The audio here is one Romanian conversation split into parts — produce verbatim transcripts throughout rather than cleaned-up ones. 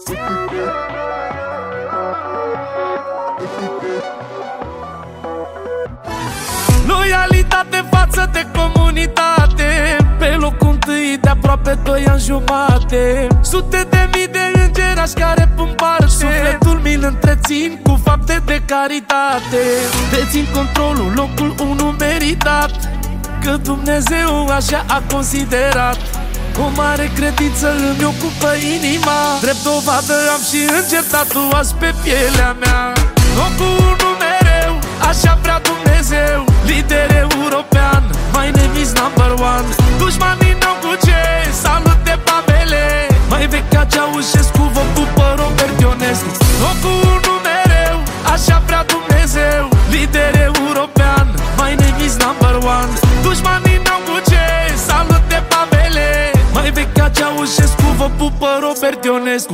Loialitate față de comunitate, pe locul întâi de aproape doi ani jumate. Sute de mii de îngerași care pun parte, sufletul mi-l întrețin cu fapte de caritate. Dețin controlul, locul unu meritat, că Dumnezeu așa a considerat. O mare credință îmi ocupă inima, drept dovadă am și înger tatuați pe pielea mea. Locul unu mereu, așa vrea Dumnezeu, lider european, my name is number one. Dușmanii n-au cu ce, salut de Pavele, mai vechi ca Ceaușescu, vă pupă Robert Ionescu. Locul unu mereu, așa vrea Dumnezeu, lider european, my name is number one. Dușmanii n-au cu ce, salut de Pavele, mai vechi ca Ceaușescu, vă pupă Robert Ionescu.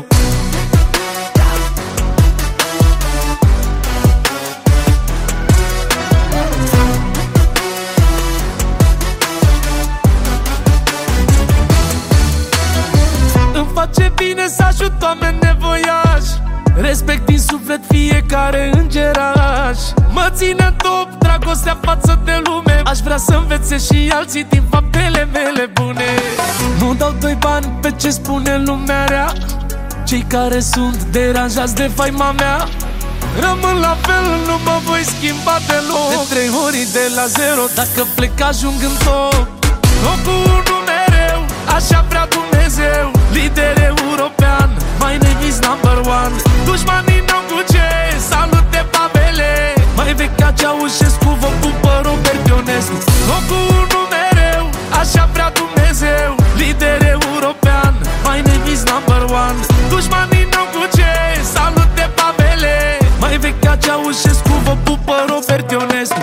Îmi face bine să ajut oameni nevoiași, respect din suflet fiecare îngeraș. Mă ține în top dragostea față de lume, aș vrea să învețe și alții din faptele mele bune. Nu dau doi bani pe ce spune lumea rea, cei care sunt deranjați de faima mea rămân la fel, nu mă voi schimba deloc. De trei ori de la zero, dacă plec ajung în top. Locul unu mereu, așa vrea Dumnezeu, lider european, my name is number one. Dușmanii n-au cu ce, salut de Pavele, mai vechi ca Ceaușescu, vă pupă Robert Ionescu. Locul unu mereu, așa vrea Dumnezeu, lider european, my name is number one. Dușmanii n-au cu ce, salut de Pavele, mai vechi ca Ceaușescu, vă pupă Robert Ionescu.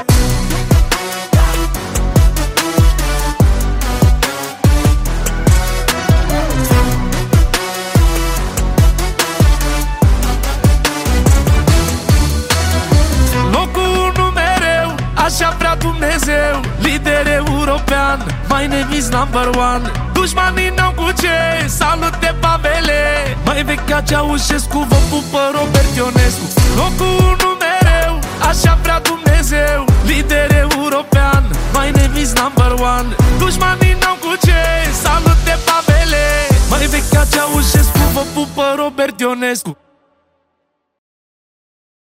Așa vrea Dumnezeu, lider european, my name is number one. Dușmanii n-au cu ce, salut de Pavele, mai vechi ca Ceaușescu, vă pupă Robert Ionescu. Locul unu mereu, așa vrea Dumnezeu, lider european, my name is number one. Dușmanii n-au cu ce, salut de Pavele, mai vechi ca Ceaușescu, vă pupă Robert Ionescu.